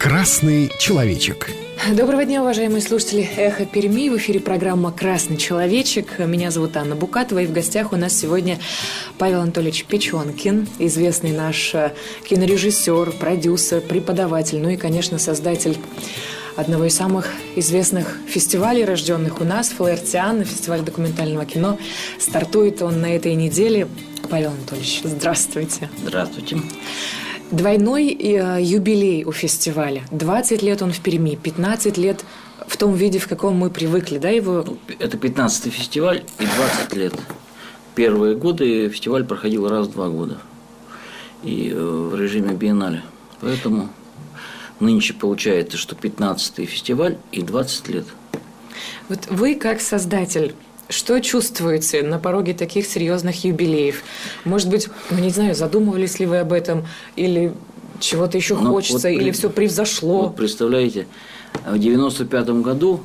«Красный человечек». Доброго дня, уважаемые слушатели «Эхо Перми». В эфире программа «Красный человечек». Меня зовут Анна Букатова, и в гостях у нас сегодня Павел Анатольевич Печенкин, известный наш кинорежиссер, продюсер, преподаватель, ну и, конечно, создатель одного из самых известных фестивалей, рожденных у нас, Флаертиана, фестиваль документального кино. Стартует он на этой неделе. Павел Анатольевич, здравствуйте. Здравствуйте. Двойной юбилей у фестиваля. 20 лет он в Перми, 15 лет в том виде, в каком мы привыкли, да, его? Это 15-й фестиваль и 20 лет. Первые годы фестиваль проходил раз в 2 года. И в режиме биеннале. Поэтому нынче получается, что 15-й фестиваль и 20 лет. Вот вы, как создатель, что чувствуете на пороге таких серьезных юбилеев? Может быть, не знаю, задумывались ли вы об этом, или чего-то еще хочется, или все превзошло? Вот представляете, в 95-м году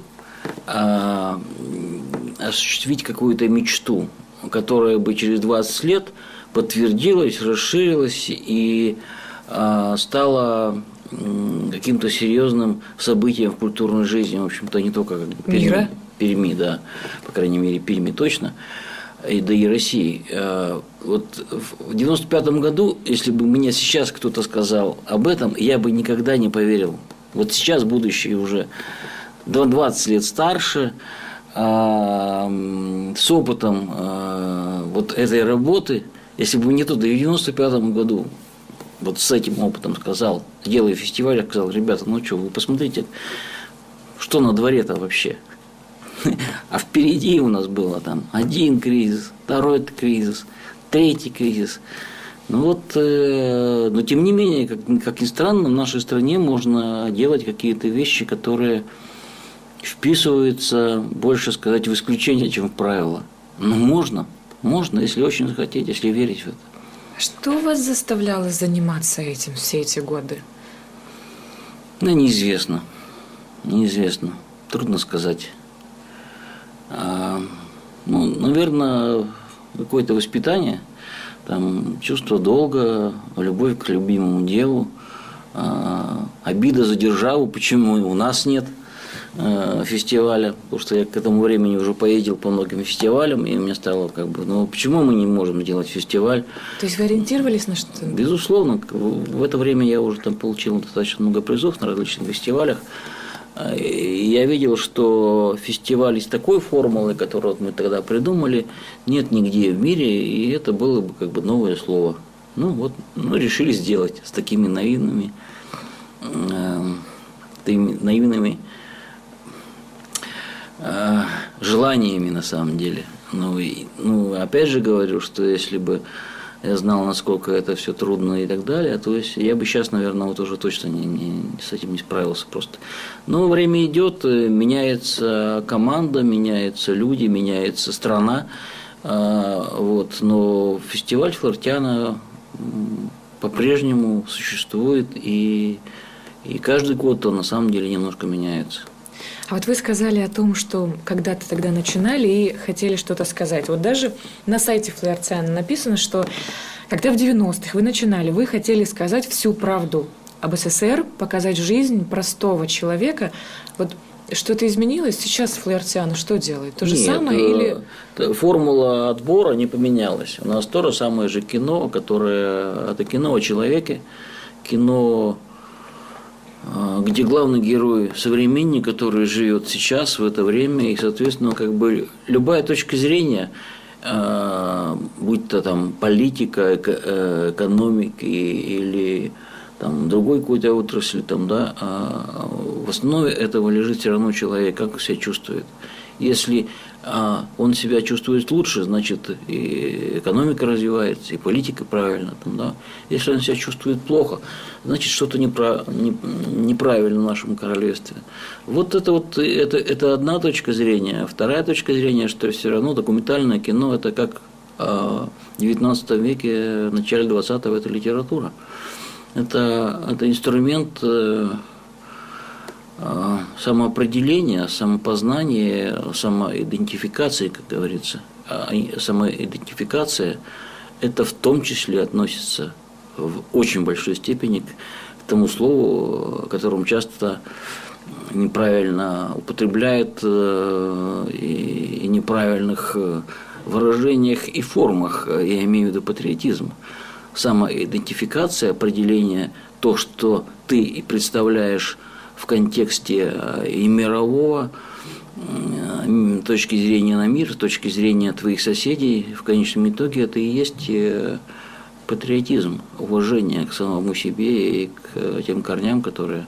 осуществить какую-то мечту, которая бы через 20 лет подтвердилась, расширилась и стала каким-то серьезным событием в культурной жизни, в общем-то, не только мира. Перми, да, по крайней мере, Перми точно, да и России. Вот в 95-м году, если бы мне сейчас кто-то сказал об этом, я бы никогда не поверил. Вот сейчас, будучи уже 20 лет старше, с опытом вот этой работы, если бы мне кто-то в 95-м году вот с этим опытом сказал, делая фестиваль, я сказал: ребята, ну что, вы посмотрите, что на дворе-то вообще. А впереди у нас было там один кризис, второй кризис, третий кризис. Ну вот, но тем не менее, как ни странно, в нашей стране можно делать какие-то вещи, которые вписываются, больше сказать, в исключение, чем в правило. Но можно, если очень захотеть, если верить в это. Что вас заставляло заниматься этим все эти годы? Да, неизвестно. Трудно сказать. Ну, наверное, какое-то воспитание, там, чувство долга, любовь к любимому делу, обида за державу, почему у нас нет фестиваля, потому что я к этому времени уже поездил по многим фестивалям, и мне стало ну почему мы не можем делать фестиваль? То есть вы ориентировались на что-то? Безусловно, в это время я уже там получил достаточно много призов на различных фестивалях. Я видел, что фестиваль с такой формулой, которую мы тогда придумали, нет нигде в мире, и это было бы новое слово. Решили сделать с такими наивными желаниями на самом деле. Опять же говорю, что если бы я знал, насколько это все трудно и так далее, то есть я бы сейчас, наверное, вот уже точно с этим не справился просто. Но время идет, меняется команда, меняются люди, меняется страна. Но фестиваль Флаертиана по-прежнему существует, и каждый год он на самом деле немножко меняется. А вот вы сказали о том, что когда-то тогда начинали и хотели что-то сказать. Вот даже на сайте Флаертиана написано, что когда в 90-х вы начинали, вы хотели сказать всю правду об СССР, показать жизнь простого человека. Вот что-то изменилось? Сейчас Флаертиана что делает? То же самое или... Формула отбора не поменялась. У нас то же самое же кино, которое... Это кино о человеке, кино... где главный герой – современник, который живет сейчас, в это время, и, соответственно, любая точка зрения, будь то там политика, экономика или там, другой какой-то отрасли, в основе этого лежит все равно человек, как он себя чувствует. Если он себя чувствует лучше, значит, и экономика развивается, и политика правильно. Если он себя чувствует плохо, значит, что-то неправильно в нашем королевстве. Это одна точка зрения. Вторая точка зрения, что все равно документальное кино – это как в XIX веке, в начале XX – это литература. Это инструмент самоопределения, самопознания, самоидентификации, как говорится. А самоидентификация – это в том числе относится в очень большой степени к тому слову, которым часто неправильно употребляют и неправильных выражениях и формах, я имею в виду патриотизм. Самоидентификация, определение, то, что ты представляешь в контексте и мирового, точки зрения на мир, с точки зрения твоих соседей, в конечном итоге это и есть патриотизм, уважение к самому себе и к тем корням, которыми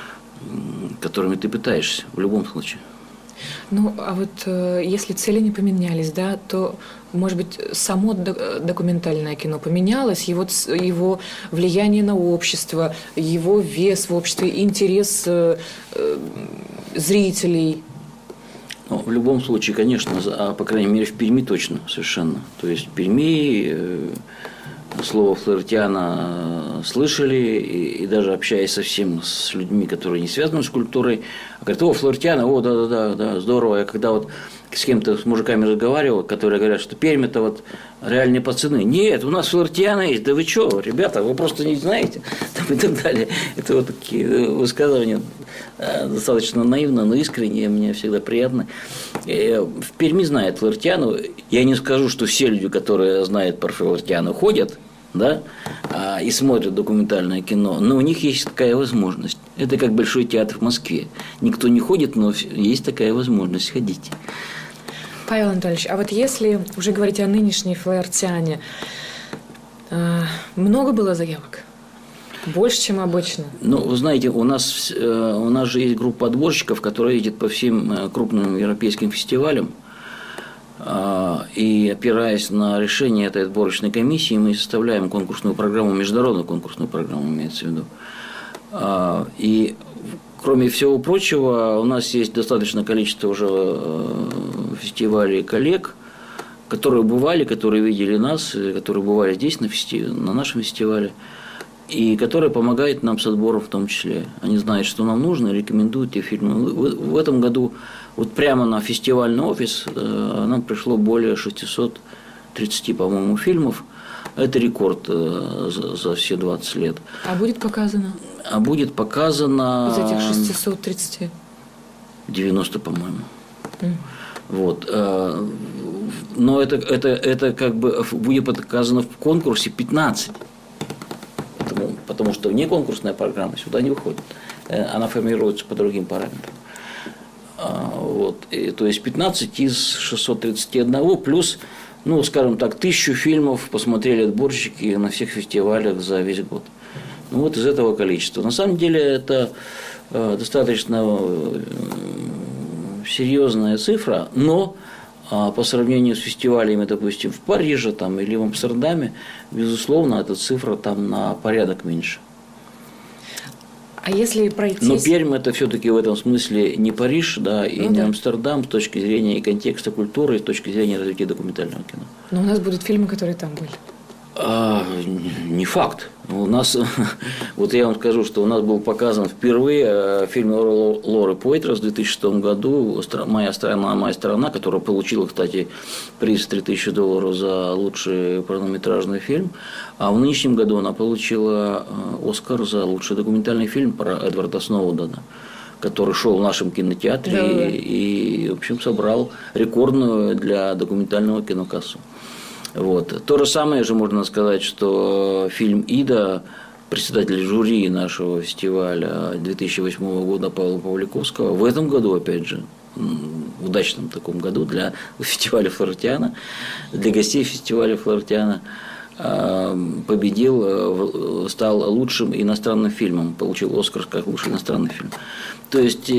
ты питаешься в любом случае. Ну, а вот если цели не поменялись, да, то, может быть, само документальное кино поменялось, его влияние на общество, его вес в обществе, интерес зрителей. Ну, в любом случае, конечно, а по крайней мере в Перми точно совершенно. То есть в Перми слово Флаертиана слышали, и даже общаясь совсем с людьми, которые не связаны с культурой, говорят: о, Флаертиана, о, да, здорово. Я когда вот с кем-то, с мужиками разговаривал, которые говорят, что Пермь – это вот реальные пацаны. Нет, у нас Флаертиана есть, да вы что, ребята, вы просто не знаете, там, и так далее. Это вот такие высказывания достаточно наивно, но искренне, мне всегда приятно. В Перми знают Флаертиану. Я не скажу, что все люди, которые знают про Флаертиану, ходят, да, и смотрят документальное кино, но у них есть такая возможность. Это как Большой театр в Москве. Никто не ходит, но есть такая возможность, ходите. Павел Анатольевич, а вот если уже говорить о нынешней Флаертиане, много было заявок? Больше, чем обычно? Ну, вы знаете, у нас же есть группа отборщиков, которая едет по всем крупным европейским фестивалям. И опираясь на решение этой отборочной комиссии, мы составляем конкурсную программу, международную конкурсную программу, имеется в виду. И кроме всего прочего, у нас есть достаточное количество уже фестивалей коллег, которые бывали, которые видели нас, которые бывали здесь на нашем фестивале, и которые помогают нам с отбором в том числе. Они знают, что нам нужно, рекомендуют те фильмы. В этом году вот прямо на фестивальный офис нам пришло более 630, по-моему, фильмов. Это рекорд за все 20 лет. А будет показано? А будет показано... Из этих 630? 90, по-моему. Вот. Но это как бы будет показано в конкурсе 15. Потому что внеконкурсная программа сюда не выходит. Она формируется по другим параметрам. Вот. То есть 15 из 631 плюс, ну, скажем так, 1000 фильмов посмотрели отборщики на всех фестивалях за весь год. Ну, вот из этого количества. На самом деле это достаточно серьезная цифра, но по сравнению с фестивалями, допустим, в Париже там, или в Амстердаме, безусловно, эта цифра там на порядок меньше. А если пройтись... Но Пермь – это все-таки в этом смысле не Париж, да, и не Амстердам с точки зрения и контекста культуры, и с точки зрения развития документального кино. Но у нас будут фильмы, которые там были. Не факт. У нас, вот я вам скажу, что у нас был показан впервые фильм Лоры Пойтрас в 2006 году «Моя страна», которая получила, кстати, приз $3000 за лучший полнометражный фильм. А в нынешнем году она получила «Оскар» за лучший документальный фильм про Эдварда Сноудена, который шел в нашем кинотеатре и, в общем, собрал рекордную для документального кино кассу. Вот. То же самое же можно сказать, что фильм «Ида», председатель жюри нашего фестиваля 2008 года Павла Павликовского, в этом году, опять же, в удачном таком году для фестиваля Флаертиана, для гостей фестиваля Флаертиана, победил, стал лучшим иностранным фильмом, получил «Оскар» как лучший иностранный фильм. То есть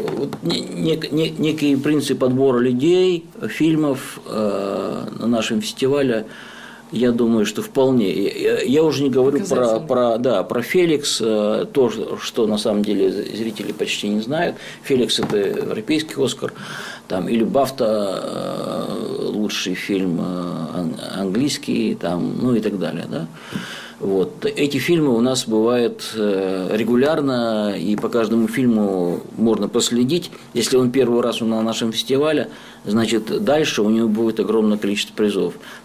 некий принцип отбора людей, фильмов на нашем фестивале, я думаю, что вполне. Я уже не говорю про «Феликс», то, что на самом деле зрители почти не знают. «Феликс» – это европейский «Оскар», там, или «Бафта» – лучший фильм английский, там, ну и так далее. Да? Вот. Эти фильмы у нас бывают регулярно, и по каждому фильму можно последить. Если он первый раз на нашем фестивале, значит, дальше у него будет огромное количество призов.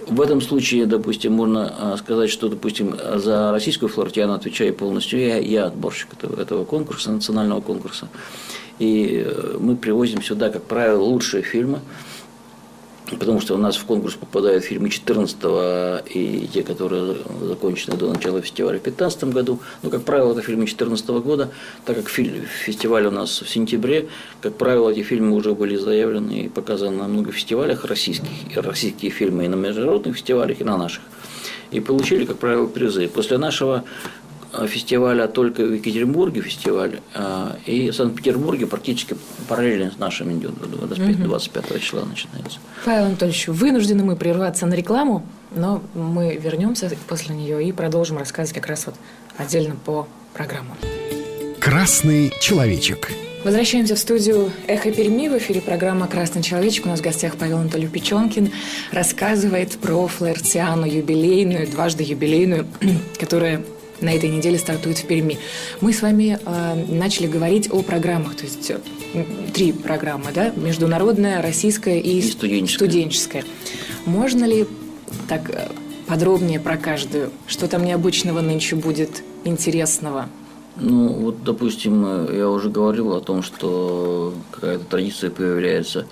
в этом случае, допустим, можно сказать, что, допустим, за российскую флоартиану отвечаю полностью я отборщик этого конкурса, национального конкурса. И мы привозим сюда, как правило, лучшие фильмы, потому что у нас в конкурс попадают фильмы 2014-го и те, которые закончены до начала фестиваля в 2015 году. Но, как правило, это фильмы 2014 года, так как фестиваль у нас в сентябре, как правило, эти фильмы уже были заявлены и показаны на многих фестивалях российские фильмы и на международных фестивалях, и на наших. И получили, как правило, призы. После нашего фестиваля только в Екатеринбурге фестиваль, и в Санкт-Петербурге практически параллельно с нашим идет, 25 числа начинается. Павел Анатольевич, вынуждены мы прерваться на рекламу, но мы вернемся после нее и продолжим рассказывать как раз вот отдельно по программам. Красный человечек. Возвращаемся в студию «Эхо Перми». В эфире программа «Красный человечек». У нас в гостях Павел Анатольевич Печенкин. Рассказывает про флоартиану юбилейную, дважды юбилейную, которая на этой неделе стартует в Перми. Мы с вами начали говорить о программах, то есть 3 программы, да? Международная, российская и студенческая. Можно ли так подробнее про каждую? Что там необычного нынче будет, интересного? Ну, вот, допустим, я уже говорил о том, что какая-то традиция появляется,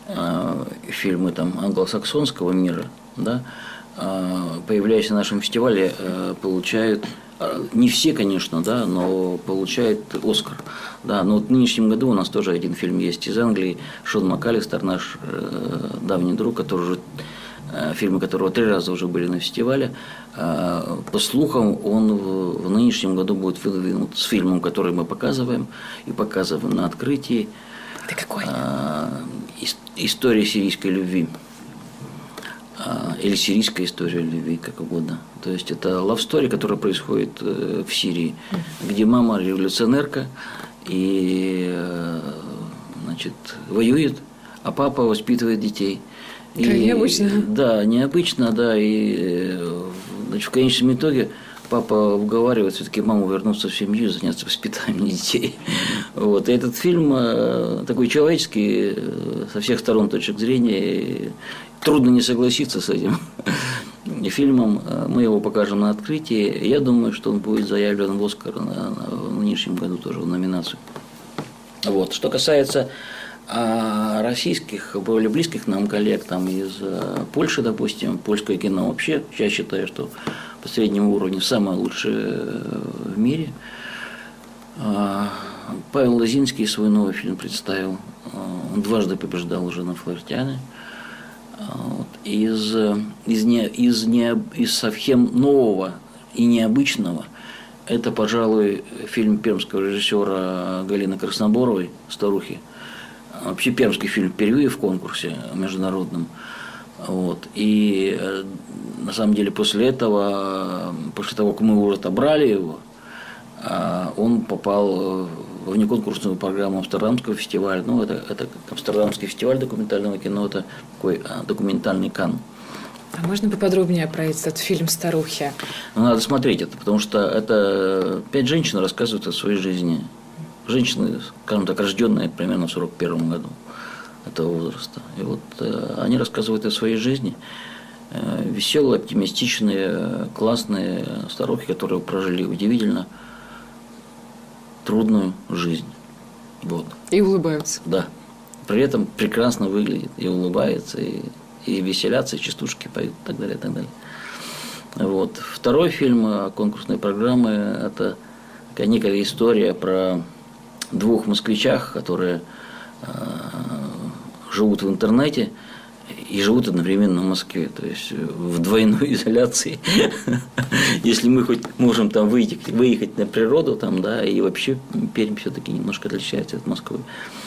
фильмы там англосаксонского мира, да, появляясь на нашем фестивале, получают, не все, конечно, да, но получают «Оскар». Да, но вот в нынешнем году у нас тоже один фильм есть из Англии, Шон МакАлистер, наш давний друг, который уже, фильмы которого 3 раза уже были на фестивале. По слухам, он в нынешнем году будет выдвинут с фильмом, который мы показываем, и показываем на открытии. Это какой? «История сирийской любви». Или «Сирийская история любви», как угодно. То есть это love story, которая происходит в Сирии, где мама революционерка и, значит, воюет, а папа воспитывает детей. Как необычно. Да, необычно, да. И, значит, в конечном итоге папа уговаривает все-таки маму вернуться в семью и заняться воспитанием детей. Вот. И этот фильм такой человеческий, со всех сторон точек зрения. Трудно не согласиться с этим фильмом. Мы его покажем на открытии. Я думаю, что он будет заявлен в «Оскар» в нынешнем году тоже в номинацию. Вот. Что касается российских, более близких нам коллег там из Польши, допустим, польское кино вообще, я считаю, что по среднему уровню самое лучшее в мире. Павел Лозинский свой новый фильм представил. Он дважды побеждал уже на флоартиане. Вот. Из совсем нового и необычного это, пожалуй, фильм пермского режиссера Галины Красноборовой «Старухи». Вообще пермский фильм впервые в конкурсе международном. Вот. И на самом деле после того, как мы уже отобрали его, он попал в внеконкурсную программу Амстердамского фестиваля. Ну, это Амстердамский фестиваль документального кино, это такой документальный Канн. А можно поподробнее про этот фильм «Старухи»? Ну, надо смотреть это, потому что это 5 женщин рассказывают о своей жизни. Женщины, скажем так, рожденные примерно в 1941 году этого возраста. И вот они рассказывают о своей жизни. Веселые, оптимистичные, классные старухи, которые прожили удивительно трудную жизнь. Вот. И улыбаются. Да. При этом прекрасно выглядит и улыбается, и веселятся, и частушки поют, и так далее, и так далее. Вот. Второй фильм конкурсной программы – это такая некая история про 2 москвичах, которые живут в интернете и живут одновременно в Москве, то есть в двойной изоляции. Если мы хоть можем там выехать на природу, там, да, и вообще Пермь все-таки немножко отличается от Москвы,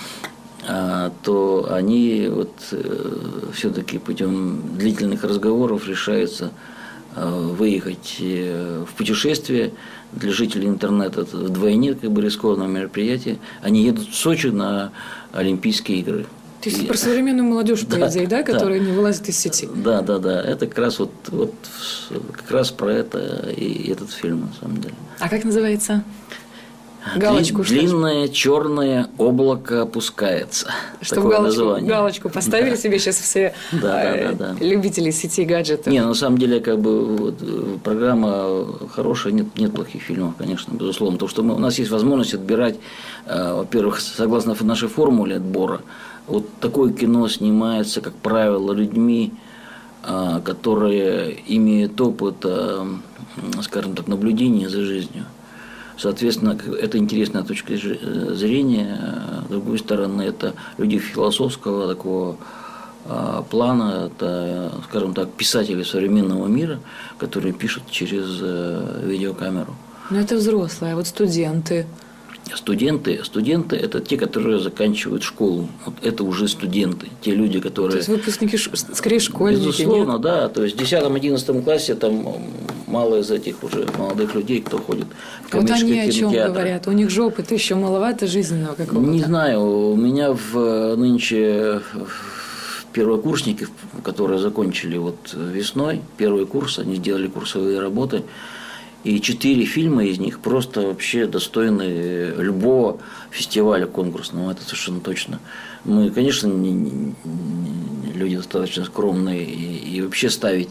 то они вот все-таки путем длительных разговоров решаются выехать в путешествие. Для жителей интернета это вдвойне как бы рискованное мероприятие. Они едут в Сочи на Олимпийские игры. То есть про современную молодежь, по идее, да, которая не вылазит из сети. Да. Это как раз вот как раз про это и этот фильм, на самом деле. А как называется? Галочку длинное черное облако опускается. Чтобы галочку поставили себе сейчас все любители сети и гаджетов. Не, на самом деле, как бы программа хорошая, нет плохих фильмов, конечно, безусловно. Потому что у нас есть возможность отбирать, во-первых, согласно нашей формуле отбора, вот такое кино снимается, как правило, людьми, которые имеют опыт, скажем так, наблюдения за жизнью. Соответственно, это интересная точка зрения. С другой стороны, это люди философского такого плана, это, скажем так, писатели современного мира, которые пишут через видеокамеру. Но это взрослые, а вот студенты. Студенты – это те, которые заканчивают школу. Вот это уже студенты, те люди, которые… То есть выпускники, скорее, школьники, безусловно, нет? да. То есть в 10-11 классе там мало из этих уже молодых людей, кто ходит в коммерческие кинотеатры. Вот они о чем говорят? У них же опыта еще маловато жизненного какого-то. Не знаю. У меня нынче первокурсники, которые закончили вот весной, первый курс, они сделали курсовые работы. И 4 фильма из них просто вообще достойны любого фестиваля конкурсного, это совершенно точно. Мы, конечно, люди достаточно скромные, и вообще ставить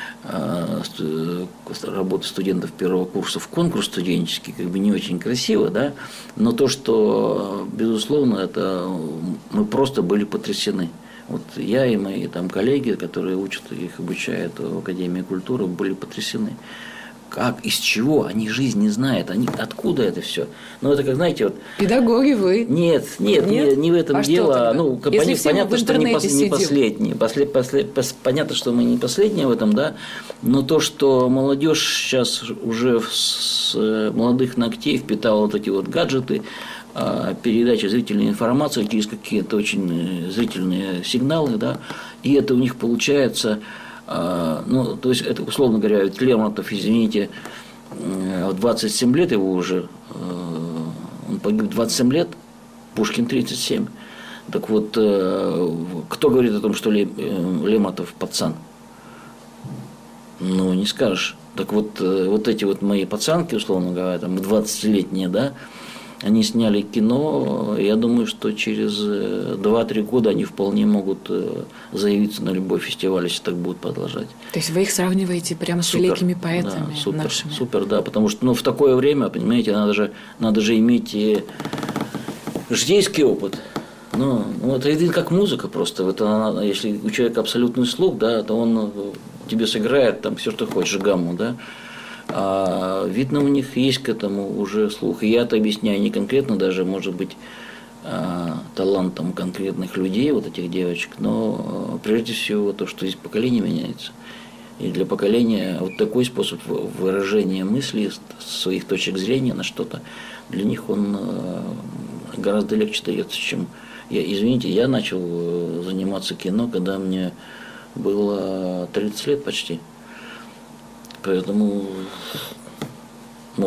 работы студентов первого курса в конкурс студенческий как бы не очень красиво, да, но то, что, безусловно, это мы просто были потрясены. Вот я и мои там коллеги, которые учат, их обучают в Академии культуры, были потрясены. Как, из чего, они жизнь не знают, откуда это все. Ну, это как, знаете, вот… Педагоги вы. Нет, не в этом дело. Ну, понятно, что не последние. Понятно, что мы не последние в этом, да. Но то, что молодежь сейчас уже с молодых ногтей впитала вот эти вот гаджеты, передача зрительной информации через какие-то очень зрительные сигналы, да, и это у них получается… Ну, то есть, это, условно говоря, ведь Лермонтов, извините, в 27 лет его уже, он погиб 27 лет, Пушкин 37. Так вот, кто говорит о том, что Лермонтов пацан? Ну, не скажешь. Так вот, вот эти вот мои пацанки, условно говоря, там 20-летние, да, они сняли кино, я думаю, что через 2-3 года они вполне могут заявиться на любой фестиваль, если так будут продолжать. То есть вы их сравниваете прямо с великими поэтами, да, супер, нашими? Супер, да, потому что в такое время, понимаете, надо же иметь и житейский опыт. Ну, это как музыка просто. Это, если у человека абсолютный слух, да, то он тебе сыграет там все, что хочешь, гамму, да. А видно, у них есть к этому уже слух. И я это объясняю не конкретно, даже, может быть, талантом конкретных людей, вот этих девочек, но прежде всего то, что здесь поколение меняется. И для поколения вот такой способ выражения мыслей, своих точек зрения на что-то, для них он гораздо легче дается, чем… Извините, я начал заниматься кино, когда мне было 30 лет почти. Поэтому, в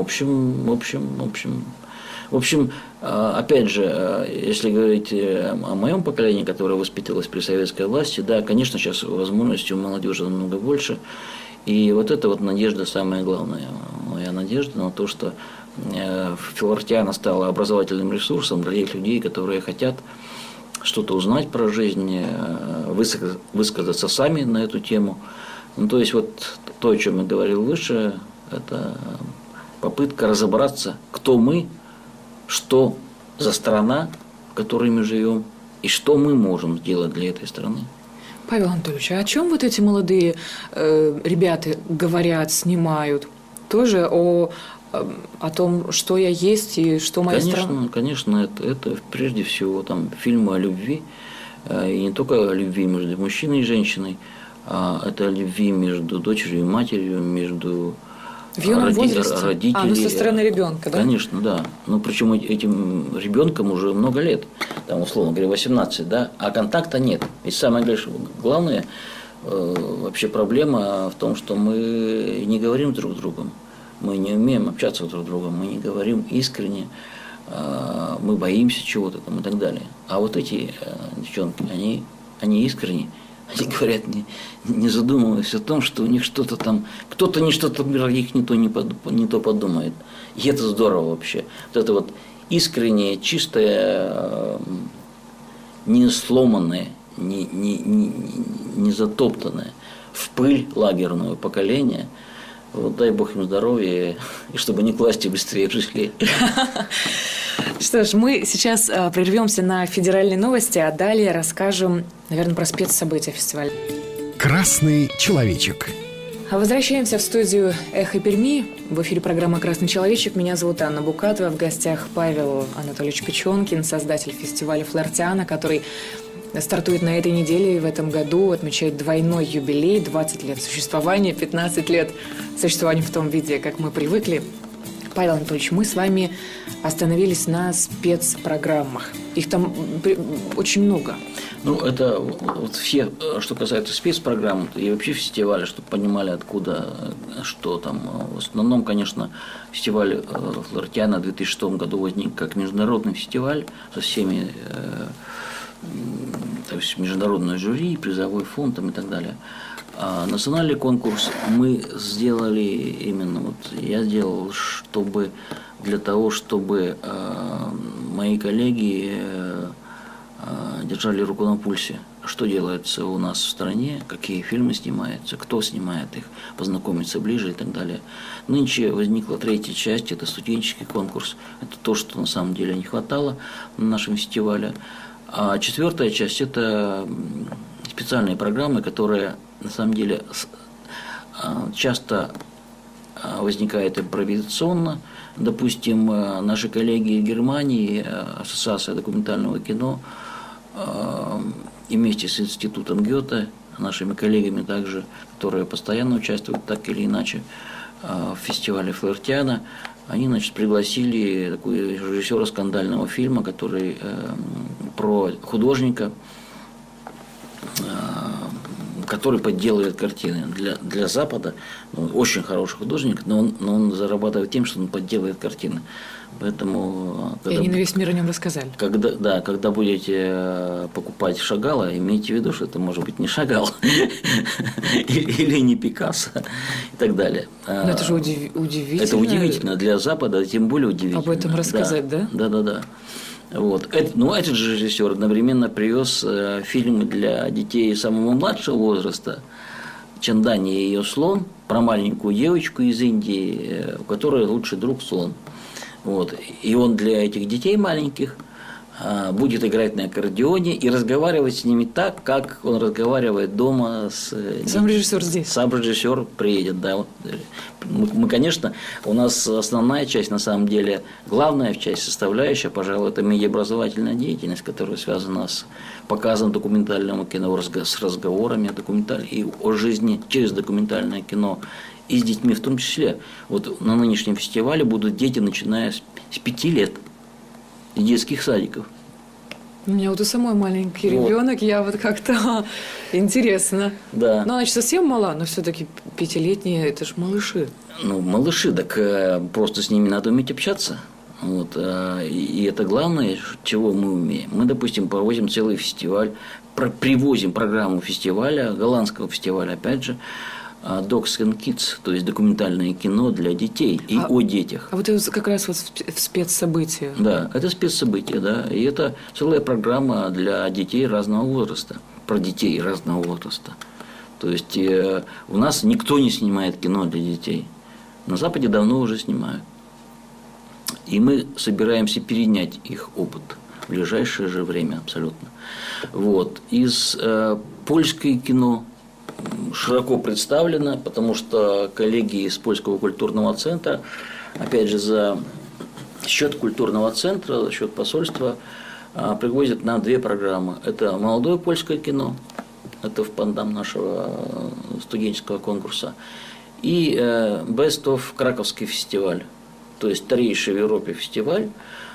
общем, опять же, если говорить о моем поколении, которое воспитывалось при советской власти, да, конечно, сейчас возможностей у молодежи намного больше. И вот это вот надежда самая главная. Моя надежда на то, что Филартиана стала образовательным ресурсом для тех людей, которые хотят что-то узнать про жизнь, высказаться сами на эту тему. Ну, то есть, вот то, о чем я говорил выше, это попытка разобраться, кто мы, что за страна, в которой мы живем, и что мы можем сделать для этой страны. Павел Анатольевич, а о чем вот эти молодые ребята говорят, снимают? Тоже о том, что я есть и что моя страна? Конечно, это прежде всего там фильмы о любви, и не только о любви между мужчиной и женщиной, а это о любви между дочерью и матерью, между родителями. Со стороны ребенка, да? Конечно, да. Но причем этим ребенком уже много лет, там, условно говоря, 18, да, а контакта нет. И самое главное, вообще проблема в том, что мы не говорим друг с другом. Мы не умеем общаться друг с другом, мы не говорим искренне, мы боимся чего-то там и так далее. А вот эти девчонки, они искренне, они говорят, не задумываясь о том, что у них что-то там, кто-то не что-то про них не то подумает. И это здорово вообще. Вот это вот искреннее, чистое, не сломанное, не затоптанное в пыль лагерную поколение. Вот, дай Бог им здоровья, и чтобы они к власти быстрее пришли. Что ж, мы сейчас прервемся на федеральные новости, а далее расскажем, наверное, про спецсобытия фестиваля. Красный человечек. Возвращаемся в студию «Эхо Перми». В эфире программа «Красный человечек». Меня зовут Анна Букатова. В гостях Павел Анатольевич Печенкин, создатель фестиваля «Флиртиана», который стартует на этой неделе и в этом году отмечает двойной юбилей, 20 лет существования, 15 лет существования в том виде, как мы привыкли. Павел Анатольевич, мы с вами остановились на спецпрограммах. Их там очень много. Ну, это вот все, что касается спецпрограмм и вообще фестиваля, чтобы понимали, откуда, что там. В основном, конечно, фестиваль «Флиртиана» в 2006 году возник как международный фестиваль со всеми, то есть международное жюри, призовой фонд и так далее. А национальный конкурс мы сделали именно, вот я сделал, чтобы для того, чтобы мои коллеги держали руку на пульсе, что делается у нас в стране, какие фильмы снимаются, кто снимает их, познакомиться ближе и так далее. Нынче возникла третья часть, это студенческий конкурс, это то, что на самом деле не хватало на нашем фестивале. А четвертая часть – это специальные программы, которые на самом деле часто возникают импровизационно. Допустим, наши коллеги из Германии, Ассоциация документального кино, и вместе с институтом Гёте, нашими коллегами также, которые постоянно участвуют так или иначе в фестивале «Флиртиана», они, значит, пригласили такого режиссера скандального фильма, который про художника, который подделывает картины. Для Запада очень хороший художник, но он зарабатывает тем, что он подделывает картины. Поэтому, и они на весь мир о нем рассказали. Когда будете покупать Шагала, имейте в виду, что это может быть не Шагал или не Пикассо и так далее. Но это же удивительно. Это удивительно для Запада, тем более удивительно. Об этом рассказать, да? Да. Вот. Этот же режиссер одновременно привез фильм для детей самого младшего возраста «Чандани и ее слон», про маленькую девочку из Индии, у которой лучший друг слон. Вот. И он для этих детей маленьких будет играть на аккордеоне и разговаривать с ними так, как он разговаривает дома с... Сам режиссер здесь. Сам режиссер приедет, да. Мы, конечно, у нас основная часть, на самом деле, главная часть, составляющая, пожалуй, это медиаобразовательная деятельность, которая связана с показом документального кино, с разговорами и о жизни через документальное кино, и с детьми в том числе. Вот на нынешнем фестивале будут дети, начиная с 5 лет. Из детских садиков. У меня вот и самой маленький ребенок, я вот как-то интересно. Да. Ну, она совсем мала, но все-таки 5-летние, это ж малыши. Ну, малыши, так просто с ними надо уметь общаться. Вот, и это главное, чего мы умеем. Мы, допустим, проводим целый фестиваль, привозим программу фестиваля, голландского фестиваля, опять же, Docs and Kids, то есть документальное кино для детей и о детях. А вот это как раз вот в спецсобытия. Да, это спецсобытие, да. И это целая программа для детей разного возраста, про детей разного возраста. То есть у нас никто не снимает кино для детей. На Западе давно уже снимают. И мы собираемся перенять их опыт в ближайшее же время абсолютно. Вот. Из польское кино широко представлено, потому что коллеги из Польского культурного центра, опять же, за счет культурного центра, за счет посольства, привозят нам 2 программы. Это молодое польское кино, это в пандам нашего студенческого конкурса, и Best of Краковский фестиваль, то есть старейший в Европе фестиваль.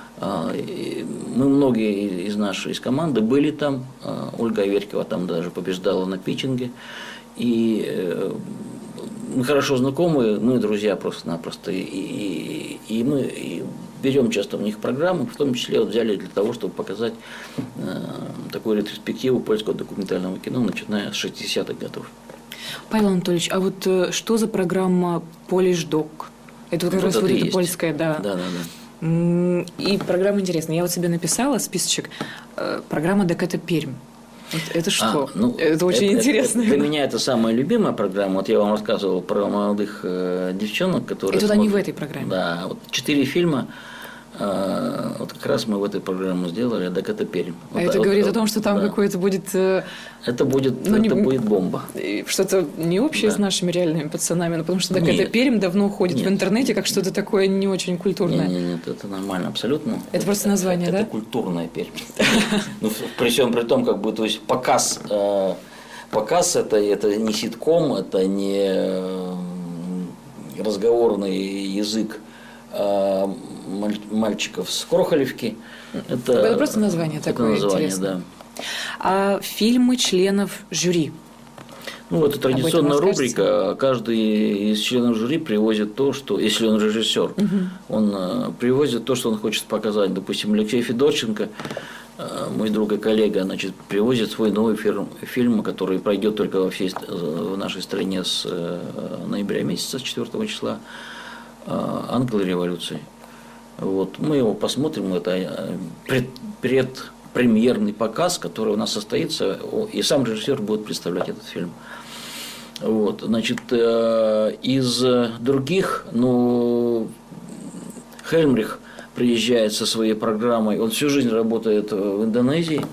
Мы многие из команды были там, Ольга Аверькова там даже побеждала на питчинге. И мы хорошо знакомы, мы друзья просто-напросто, и мы берем часто у них программы, в том числе вот взяли для того, чтобы показать такую ретроспективу польского документального кино, начиная с 60-х годов. Павел Анатольевич, а вот что за программа «Polish Doc»? Это вот как раз вот эта польская, да. Да. И программа интересная. Я вот себе написала списочек. Программа «Даката Пермь». Это что? Это очень интересно. Для меня это самая любимая программа. Вот я вам рассказывал про молодых девчонок, которые... И тут они в этой программе. Да, вот 4 фильма. Вот как раз мы в этой программе сделали «Даката Пермь». Это говорит о том, что там какое-то будет... Это будет бомба. Что-то не общее с нашими реальными пацанами, но потому что «Даката Пермь» давно ходит в интернете как что-то такое не очень культурное. Нет, это нормально, абсолютно. Это просто название, да? Это культурная Пермь. При всем при том, как бы, то есть показ это не ситком, это не разговорный язык мальчиков с Крохолевки. Это просто название такое интересное. Да. А фильмы членов жюри? Это традиционная рубрика. Каждый из членов жюри привозит то, что, если он режиссер, он привозит то, что он хочет показать. Допустим, Алексей Федорченко, мой друг и коллега, привозит свой новый фильм, который пройдет только в нашей стране с ноября месяца, с 4 числа, «Ангелы революции». Мы его посмотрим, это предпремьерный показ, который у нас состоится, и сам режиссер будет представлять этот фильм. Из других, Хельмрих приезжает со своей программой, он всю жизнь работает в Индонезии,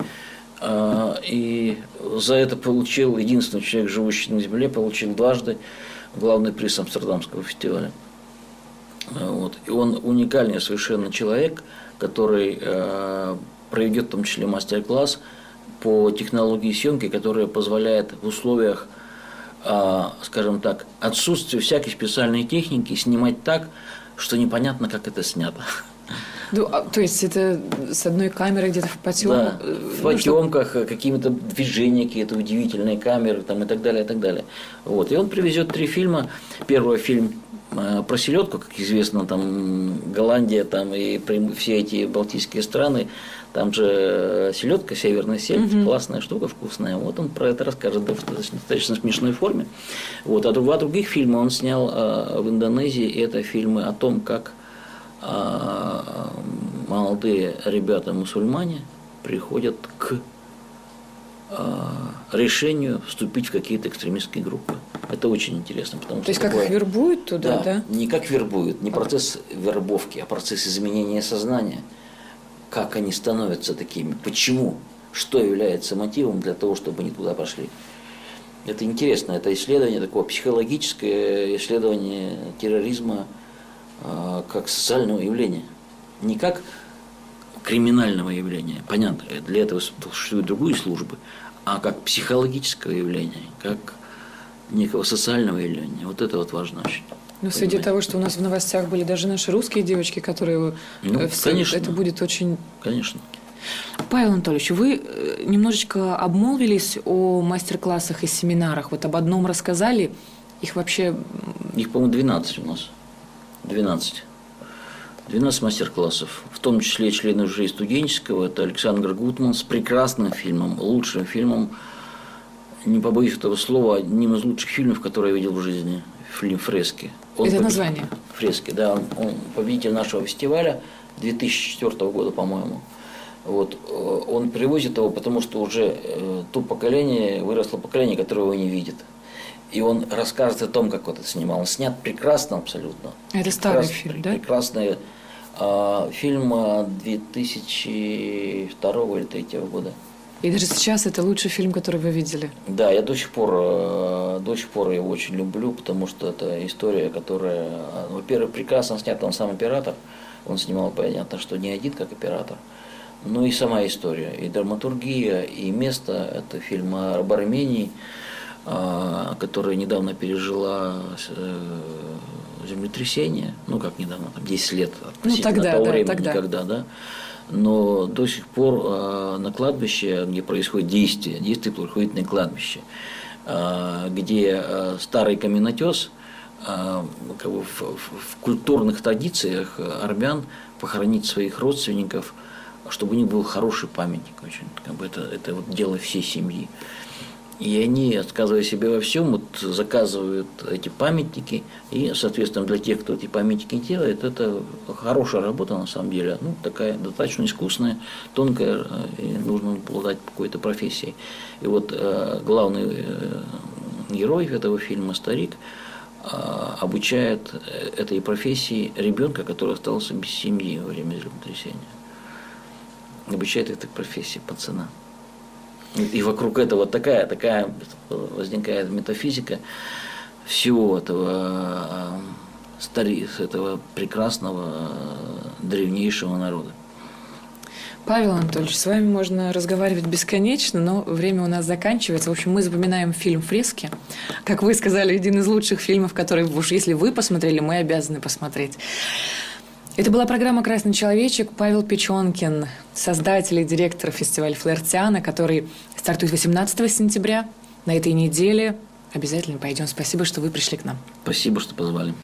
и за это получил, единственный человек, живущий на земле, получил дважды главный приз Амстердамского фестиваля. И он уникальный совершенно человек, который проведет в том числе мастер-класс по технологии съемки, которая позволяет в условиях, скажем так, отсутствия всякой специальной техники снимать так, что непонятно, как это снято. То есть это с одной камерой где-то в потемках? Да, в потемках, какими-то движения, какие-то удивительные камеры и так далее, и так далее. И он привезет 3 фильма. Первый фильм про селедку, как известно, там Голландия, там и все эти балтийские страны, там же селедка, северная сельдь, классная штука, вкусная. Он про это расскажет в достаточно смешной форме. А 2 других фильма он снял в Индонезии, и это фильмы о том, как молодые ребята-мусульмане приходят к решению вступить в какие-то экстремистские группы. Это очень интересно. Потому То есть, как их вербуют туда, да? Не как вербуют, не процесс вербовки, а процесс изменения сознания. Как они становятся такими, почему, что является мотивом для того, чтобы они туда пошли. Это интересно, это исследование, такое психологическое исследование терроризма как социального явления. Не как криминального явления, понятно, для этого существуют другие службы, а как психологического явления, как некого социального явления. Это важно очень. Среди того, что у нас в новостях были даже наши русские девочки, которые... конечно. Это будет очень... Конечно. Павел Анатольевич, вы немножечко обмолвились о мастер-классах и семинарах. Об одном рассказали, их вообще... Их, по-моему, 12 у нас. 12 мастер-классов, в том числе члены жюри студенческого. Это Александр Гутман с прекрасным фильмом, лучшим фильмом, не побоюсь этого слова, одним из лучших фильмов, которые я видел в жизни, фильм «Фрески». Это название? «Фрески», да, он победитель нашего фестиваля 2004 года, по-моему. Он привозит его, потому что уже выросло поколение, которое его не видит. И он расскажет о том, как это снимал. Он снят прекрасно абсолютно. Это старый фильм, да? Прекрасный фильм 2002 или 2003 года. И даже сейчас это лучший фильм, который вы видели? Да, я до сих пор его очень люблю, потому что это история, которая, во-первых, прекрасно снята. Он сам оператор. Он снимал, понятно, что не один, как оператор. И сама история, и драматургия, и место. Это фильм об Армении, которая недавно пережила землетрясение, как недавно, 10 лет относительно того времени, никогда, да. Но до сих пор на кладбище, где происходит действие происходит на кладбище, где старый каменотес в культурных традициях армян похоронить своих родственников, чтобы у них был хороший памятник. Очень, это вот дело всей семьи. И они, отказывая себе во всем, вот заказывают эти памятники. И, соответственно, для тех, кто эти памятники делает, это хорошая работа на самом деле. Такая достаточно искусная, тонкая, и нужно обладать какой-то профессией. И вот главный герой этого фильма, старик, обучает этой профессии ребенка, который остался без семьи во время землетрясения. Обучает этой профессии пацана. И вокруг этого такая возникает метафизика всего этого прекрасного древнейшего народа. Павел Анатольевич, с вами можно разговаривать бесконечно, но время у нас заканчивается. В общем, мы запоминаем фильм «Фрески». Как вы сказали, один из лучших фильмов, который, уж если вы посмотрели, мы обязаны посмотреть. Это была программа «Красный человечек». Павел Печенкин, создатель и директор фестиваля «Флаертиана», который стартует 18 сентября. На этой неделе обязательно пойдем. Спасибо, что вы пришли к нам. Спасибо, что позвали.